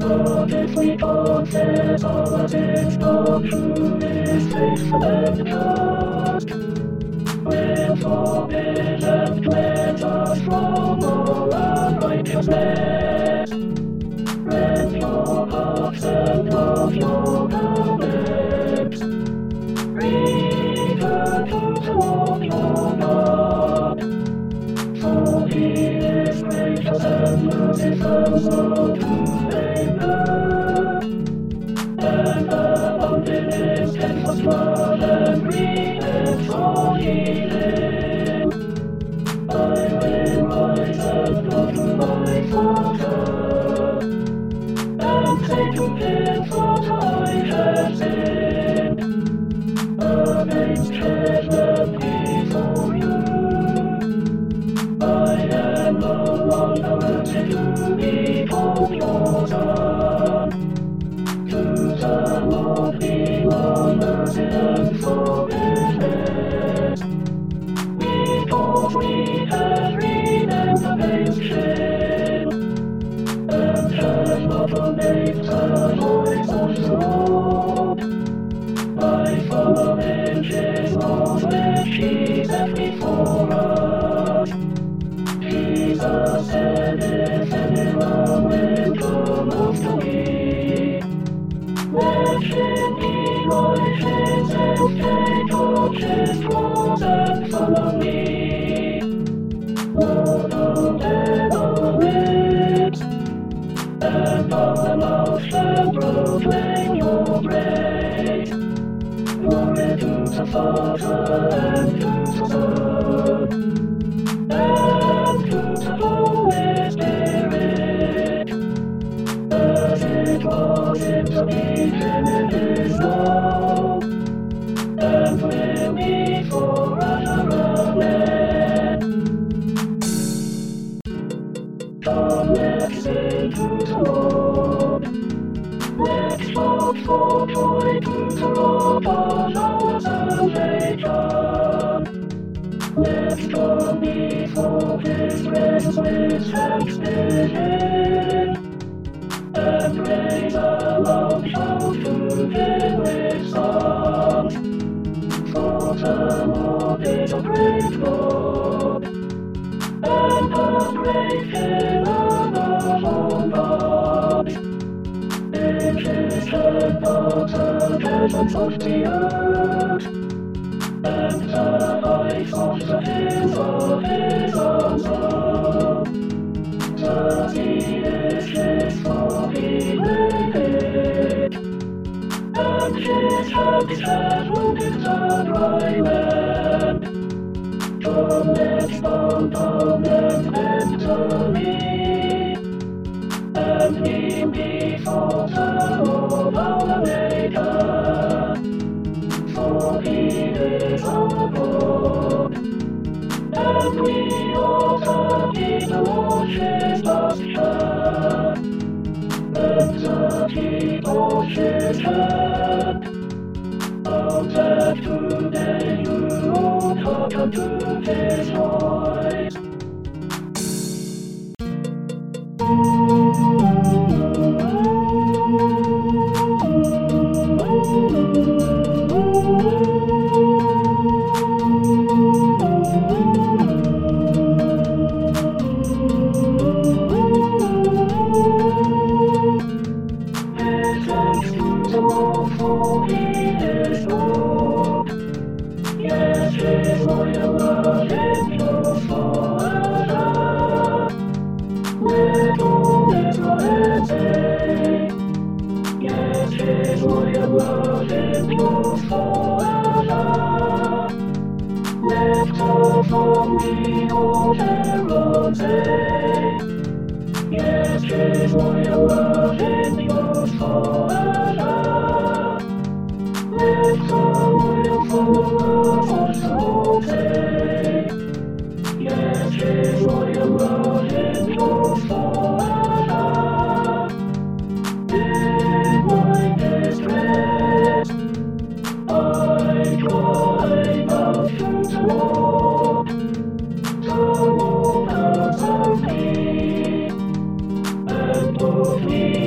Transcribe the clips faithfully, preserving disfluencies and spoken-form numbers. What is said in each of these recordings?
But if we confess our sins, God who is faithful and just, will forgive and cleanse us from all unrighteousness. Rend your hearts and love your commandments. Return to the Lord your God, for He is gracious and merciful, slow to anger, and abounding in steadfast love and repent for healing. I will rise and go to my Father, and say to Him, Father, I have sinned against heaven before you. I am no longer worthy to be called your son. To the Lord belong mercy and forgiveness, because we have rebelled against Him, and have not obeyed the voice of the Lord. I follow His laws which He set before us. Jesus said, if anyone will come after me, let him deny himself, take up his cross and follow me. Lord, open our lips, and our mouth shall proclaim your praise. Glory to the Father, and to the Son, and to the Holy Spirit, as it was in the beginning, is now, and will be forever. Amen. Come, let's sing to the Lord. Let's shout for joy to the Rock of our salvation. Let's come before His presence with thanksgiving, and raise a loud shout to Him with songs. For the Lord is a great God, and a great King above all gods. In His hand are the heavens of the earth, and the heights of the hills of His answer. The sea is His, for He made it, and His hand has rooted the dry land. Come, let's bow down and enter me, and kneel before the Lord our Maker. For He is our God, and we ought to be the Lord His pasture. Let the heat of His hand, oh, that today you ought hearken to His voice. For He is Lord. Yes, His loyal love endures forever. Let all Israel say, yes, His loyal love endures forever. Let all from the old Aaron say, yes, His loyal love endures forever. Let the loyal followers also say, yes, His loyal love endures forever. In my distress, I cry out to the Lord. The Lord answered me, and brought me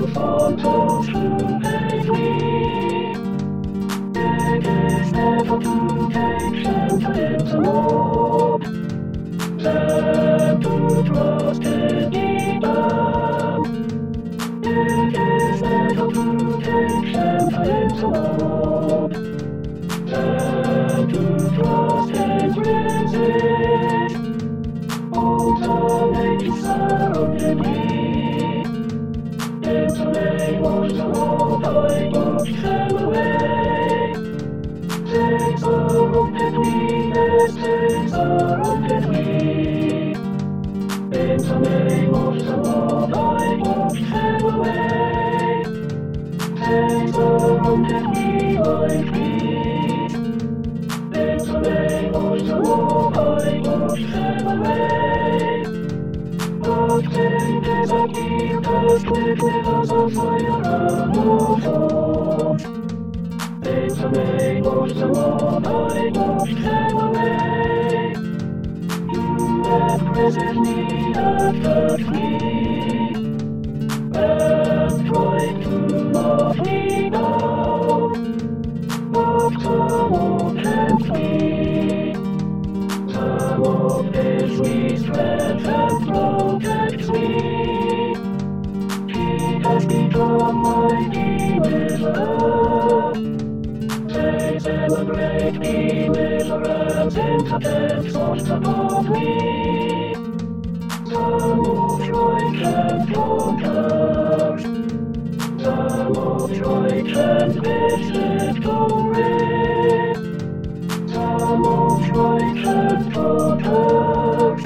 photos to make me. It is never to take shelter in the mob, than to trust in demon. It is never to take shelter in the mob, than to trust and resist. All the ladies surrounded me. In the name of the Lord I pushed them away. They surrounded me, yes, they surrounded me. In the name of the Lord I pushed them away. They surrounded me like bees. In the name of the Lord I pushed them away. But they disappeared as quickly as a fire removes. In the name of the Lord I pushed them away. You have imprisoned me and hurt me, and tried to knock me down. But the Lord helped me. The Lord gives me strength and protects me. He has become my deliverer. They celebrate deliverance in the depths of the body. The Lord's right hand conquers. The Lord's right hand gives victory. The Lord's right hand conquers.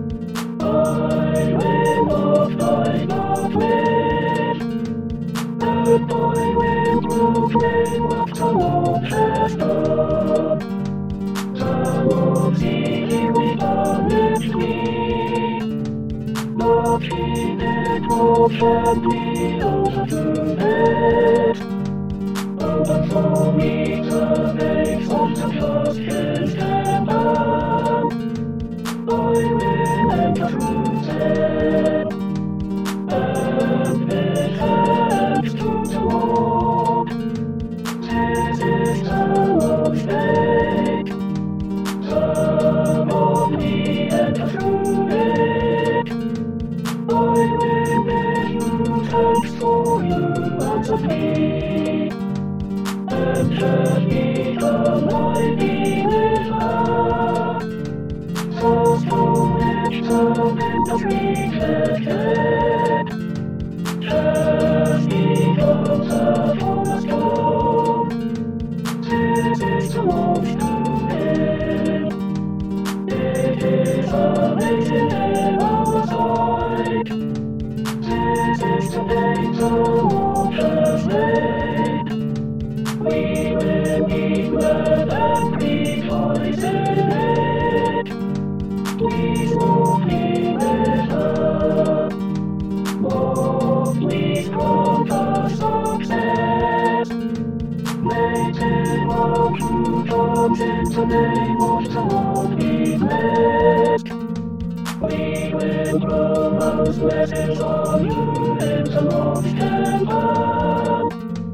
I will not, I not live, and I will proclaim what the Lord has done. The Lord's healing punished me, but He did not hand me over to death. Open for me the gates of the first Christian land. I will enter through them, and it helps to the Lord. This is the Lord's gate. Come on me, enter through it. I will give you thanks for you answered me, and have become my deliverer. First from which the windows rejected has become the cornerstone. This is the Lord's doing. It is amazing in our sight. This is the day the Lord has made. We will be glad and rejoice in it. Please walk me with her. Walk me from the success. May till all true comes in the name of the Lord be blessed. We will throw those blessings on you in the Lord's temple.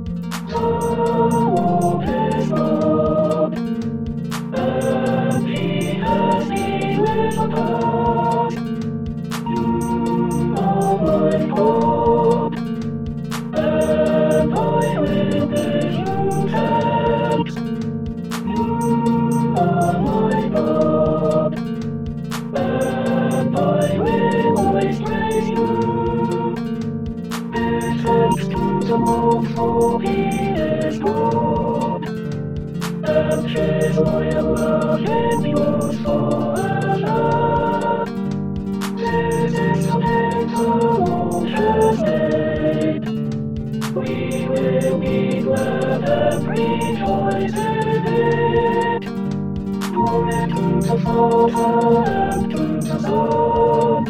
The Lord is good, and He has delivered us. You are my God, and I will give you thanks. You are my God, and I will always praise you. Give thanks to the Lord, for He is good, and His loyal love endures forever. This is the day the Lord has made. We will be glad and rejoice in it. Glory to the Father, and to the Son,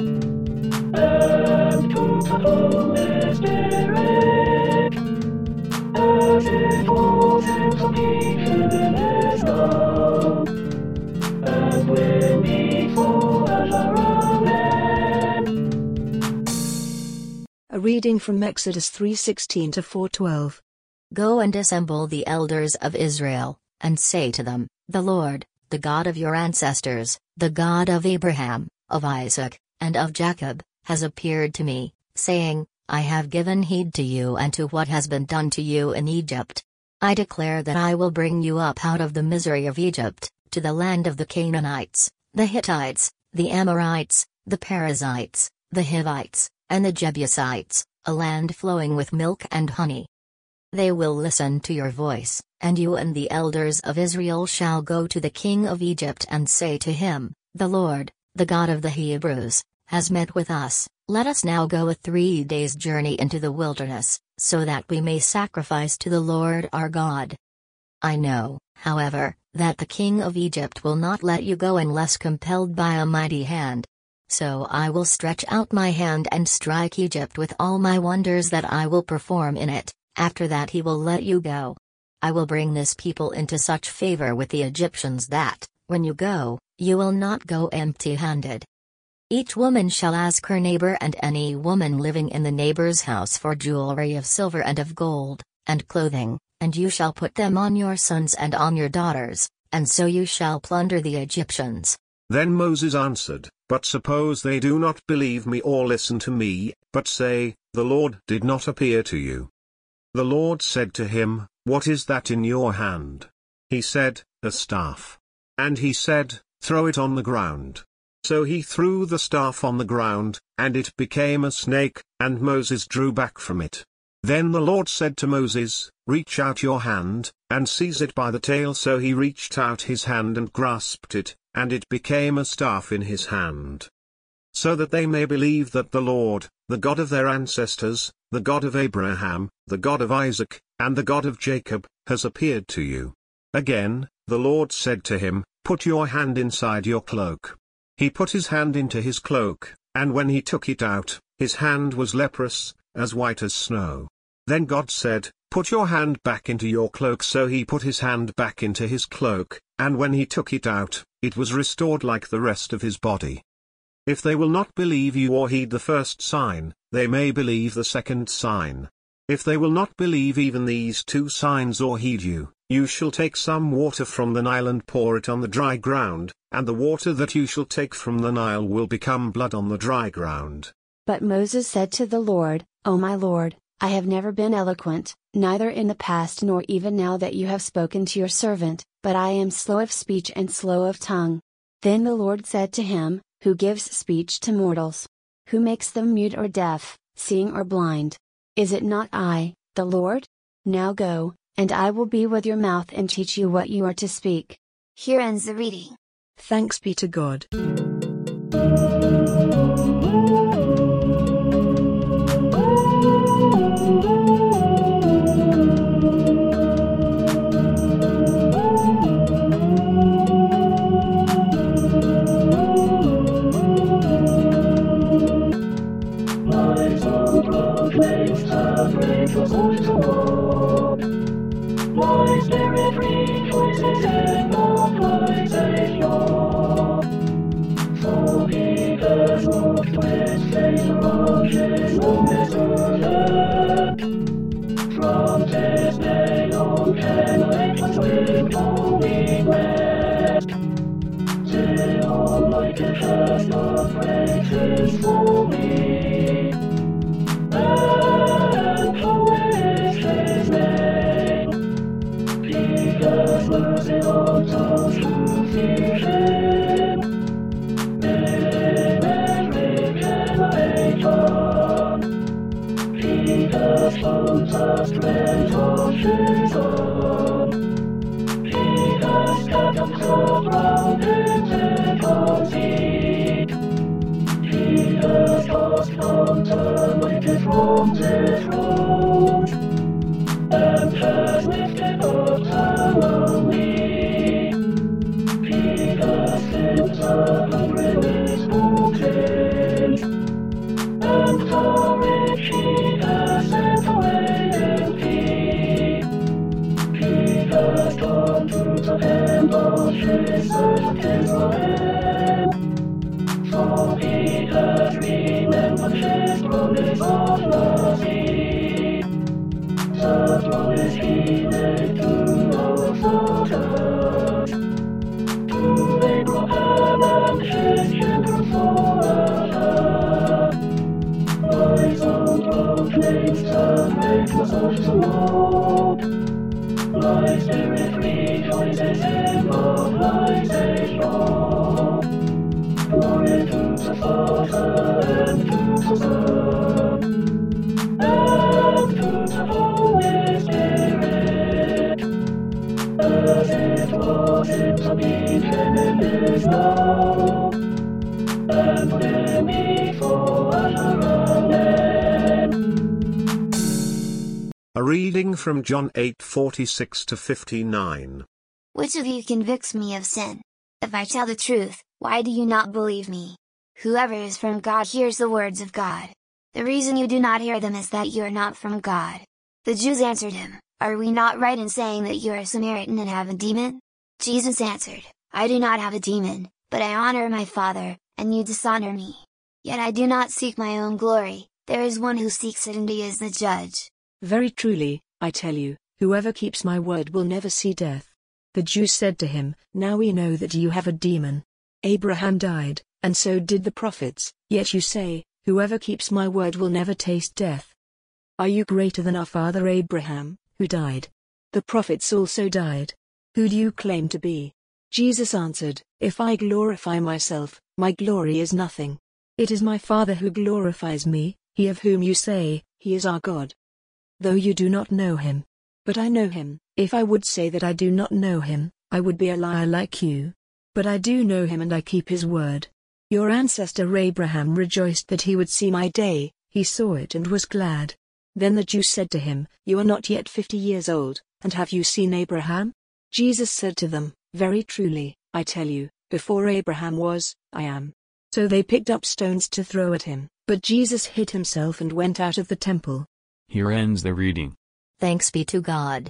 and to the Holy Spirit, as it was in the beginning, is now, and will be forever. Amen. A reading Reading from Exodus three sixteen to four twelve. Go and assemble the elders of Israel, and say to them, The Lord, the God of your ancestors, the God of Abraham, of Isaac, and of Jacob, has appeared to me, saying, I have given heed to you and to what has been done to you in Egypt. I declare that I will bring you up out of the misery of Egypt, to the land of the Canaanites, the Hittites, the Amorites, the Perizzites, the Hivites, and the Jebusites, a land flowing with milk and honey. They will listen to your voice, and you and the elders of Israel shall go to the king of Egypt and say to him, The Lord, the God of the Hebrews, has met with us. Let us now go a three days' journey into the wilderness, so that we may sacrifice to the Lord our God. I know, however, that the king of Egypt will not let you go unless compelled by a mighty hand. So I will stretch out my hand and strike Egypt with all my wonders that I will perform in it. After that he will let you go. I will bring this people into such favor with the Egyptians that, when you go, you will not go empty-handed. Each woman shall ask her neighbor and any woman living in the neighbor's house for jewelry of silver and of gold, and clothing, and you shall put them on your sons and on your daughters, and so you shall plunder the Egyptians. Then Moses answered, But suppose they do not believe me or listen to me, but say, The Lord did not appear to you. The Lord said to him, What is that in your hand? He said, A staff. And he said, Throw it on the ground. So he threw the staff on the ground, and it became a snake, and Moses drew back from it. Then the Lord said to Moses, Reach out your hand, and seize it by the tail. So he reached out his hand and grasped it, and it became a staff in his hand. So that they may believe that the Lord, the God of their ancestors, the God of Abraham, the God of Isaac, and the God of Jacob, has appeared to you. Again, the Lord said to him, Put your hand inside your cloak. He put his hand into his cloak, and when he took it out, his hand was leprous, as white as snow. Then God said, Put your hand back into your cloak. So he put his hand back into his cloak, and when he took it out, it was restored like the rest of his body. If they will not believe you or heed the first sign, they may believe the second sign. If they will not believe even these two signs or heed you, you shall take some water from the Nile and pour it on the dry ground, and the water that you shall take from the Nile will become blood on the dry ground. But Moses said to the Lord, O my Lord, I have never been eloquent, neither in the past nor even now that you have spoken to your servant, but I am slow of speech and slow of tongue. Then the Lord said to him, Who gives speech to mortals? Who makes them mute or deaf, seeing or blind? Is it not I, the Lord? Now go, and I will be with your mouth and teach you what you are to speak. Here ends the reading. Thanks be to God. My spirit rejoices in the Savior. For he has walked with faith roaches on this earth. From this day on generations will call me blessed. Till all my confess the praises for me. And how is his name? He has mercy on those who fear him. In every generation, he has shown the strength of his arm. He has scattered the ground in the conceit. He has caused shed shelter for us. My soul proclaims the greatness of the Lord. My spirit rejoices in the blessed Lord. Glory to the Father and to the Son and to the Holy Spirit, as it was in the beginning, is now, and will be forever. Amen. A reading from John eight forty-six to fifty-nine. Which of you convicts me of sin? If I tell the truth, why do you not believe me? Whoever is from God hears the words of God. The reason you do not hear them is that you are not from God. The Jews answered him, Are we not right in saying that you are a Samaritan and have a demon? Jesus answered, I do not have a demon, but I honor my Father, and you dishonor me. Yet I do not seek my own glory, there is one who seeks it, and he is the judge. Very truly, I tell you, whoever keeps my word will never see death. The Jews said to him, Now we know that you have a demon. Abraham died, and so did the prophets, yet you say, Whoever keeps my word will never taste death. Are you greater than our father Abraham, who died? The prophets also died. Who do you claim to be? Jesus answered, If I glorify myself, my glory is nothing. It is my Father who glorifies me, he of whom you say, He is our God. Though you do not know him. But I know him. If I would say that I do not know him, I would be a liar like you. But I do know him, and I keep his word. Your ancestor Abraham rejoiced that he would see my day, he saw it and was glad. Then the Jews said to him, You are not yet fifty years old, and have you seen Abraham? Jesus said to them, Very truly, I tell you, before Abraham was, I am. So they picked up stones to throw at him, but Jesus hid himself and went out of the temple. Here ends the reading. Thanks be to God.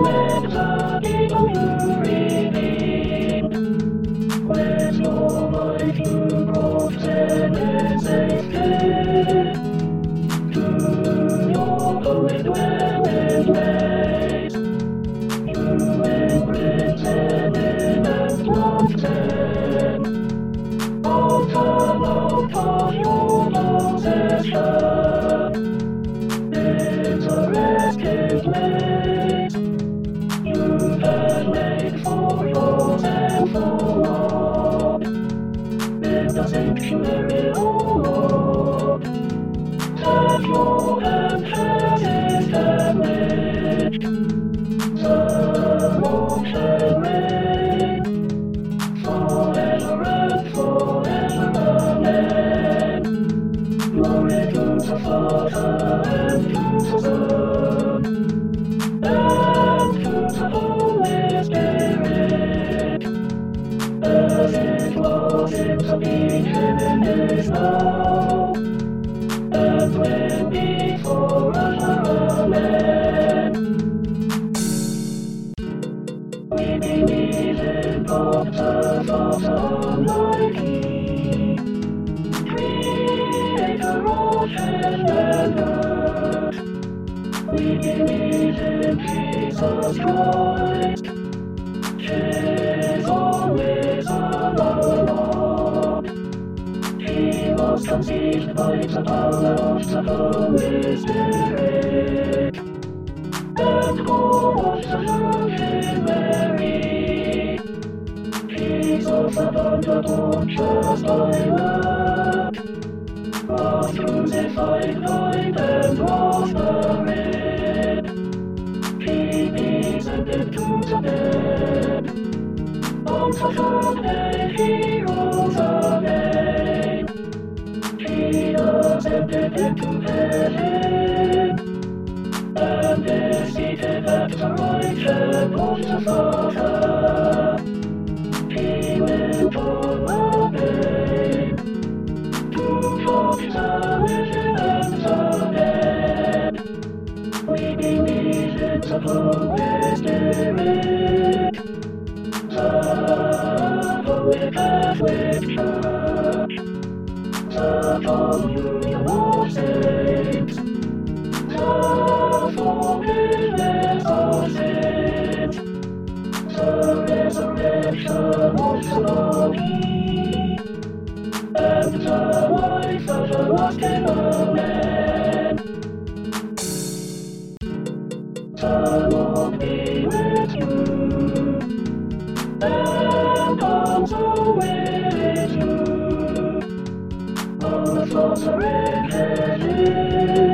With your as it was in the beginning is now, and will be forever. Amen. We believe in God the Father Almighty, Creator of heaven and earth. We believe in Jesus Christ, His only Son, our Lord. He was conceived by the power of the Holy Spirit, and born of the Virgin Mary. He suffered under Pontius Pilate, was crucified, died, and was buried. He descended to the dead. On the third day he rose again. He ascended into heaven, and is seated at the right hand of the Father. He will come again to judge the living and the dead. We believe in the Holy Spirit, the Holy Catholic Church, the communion of saints, the forgiveness of sins, the resurrection of the body, and the life everlasting. Amen. The Lord be with you, and also with you. Our Father in heaven,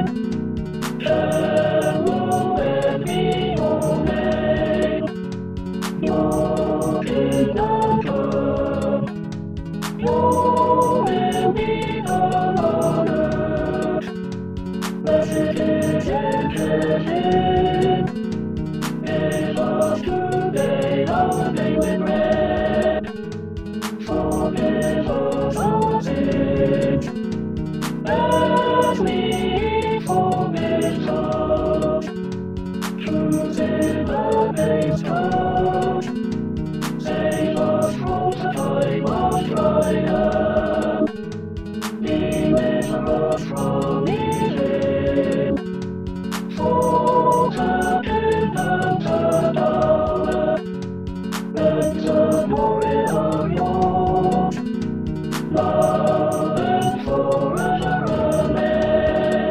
hallowed be your name. Your kingdom come, your will be done on earth, as it is in heaven. Give us today our daily bread. Forgive us our sins, as we forgive those who sin against us. Save us from the time of trial. Deliver us from evil. For the kingdom, the power, and the glory are yours, now and forever. Amen.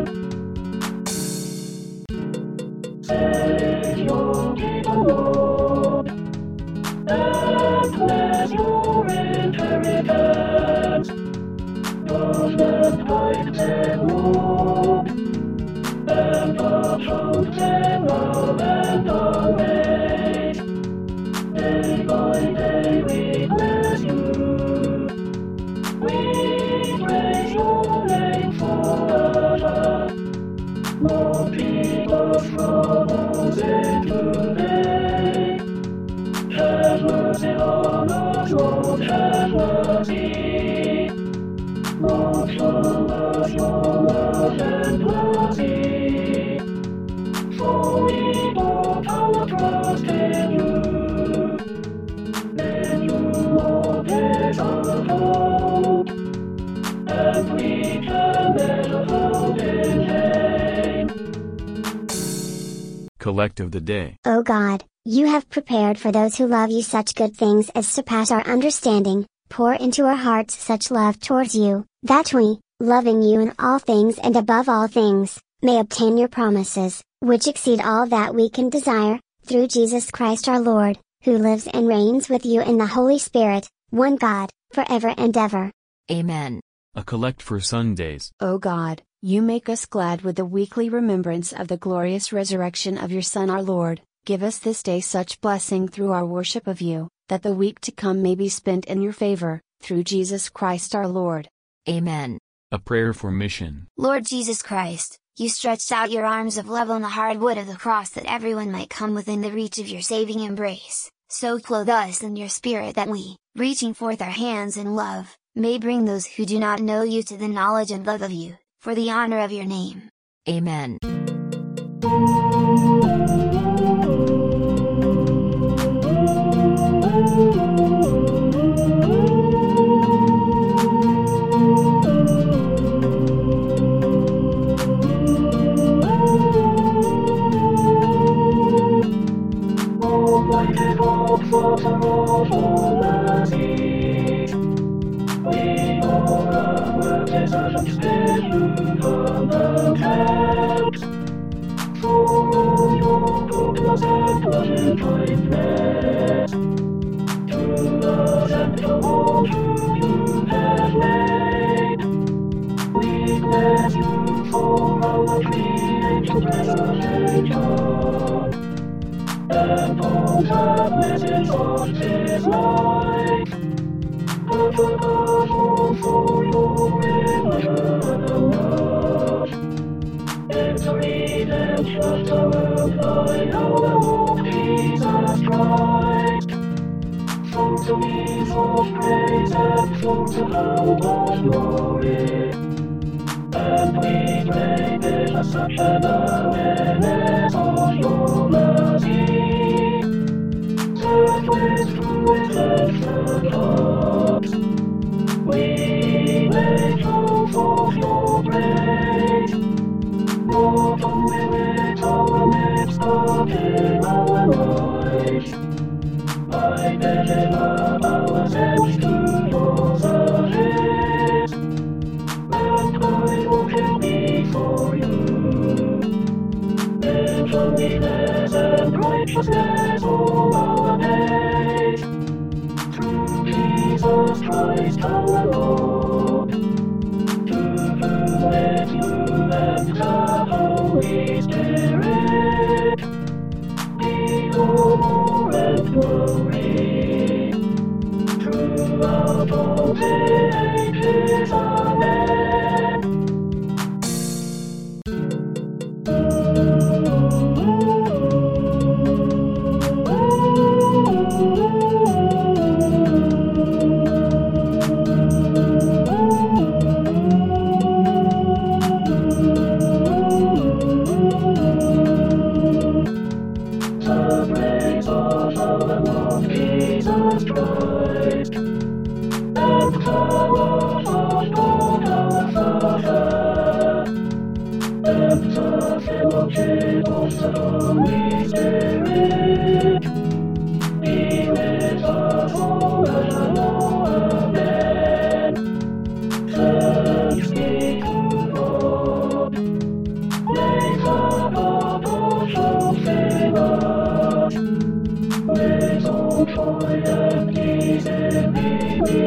Savior, keep the Lord, and bless your inheritance. Judgment hides and woe, and the truth and love and always. Day by day we bless you. We praise your name forever. Lord, keep us from all sin today. Have mercy on us, Lord, have mercy. Lord, show us your love and mercy. For we put our trust in you. In you, Lord, is our hope, and we can never hope in vain. Collect of the Day. O God, you have prepared for those who love you such good things as surpass our understanding. Pour into our hearts such love towards you, that we, loving you in all things and above all things, may obtain your promises, which exceed all that we can desire, through Jesus Christ our Lord, who lives and reigns with you in the Holy Spirit, one God, forever and ever. Amen. A collect for Sundays. O God, you make us glad with the weekly remembrance of the glorious resurrection of your Son our Lord. Give us this day such blessing through our worship of you, that the week to come may be spent in your favor, through Jesus Christ our Lord. Amen. A prayer for mission. Lord Jesus Christ, you stretched out your arms of love on the hard wood of the cross that everyone might come within the reach of your saving embrace. So clothe us in your Spirit that we, reaching forth our hands in love, may bring those who do not know you to the knowledge and love of you, for the honor of your name. Amen. Almighty God, Father of all the seas, we all our deserts did you from the camps. For all your goodness and loving kindness, to us and to all whom you have made, we bless you for our created preservation, and all the blessings of His life, but above all for your immature love, it's redemption toward by our Lord Jesus Christ, from to means of praise and from to hope of glory, and we pray with such an awareness of your mercy, that with fruit and firm hearts, we may show forth your praise, not only with our lips but in our lives, by giving up ourselves to your service, and by walking before you, in holiness and righteousness all our days, through Jesus Christ our Lord, to whom with you and the Holy Spirit be honor and glory, throughout all the ages. Amen. The praise of our Lord Jesus Christ, and the love of God our Father, and the fellowship of the Holy Spirit, be with us all now. Amen. Thanks be to God. May the God of hope fill us with all joy and peace in believing.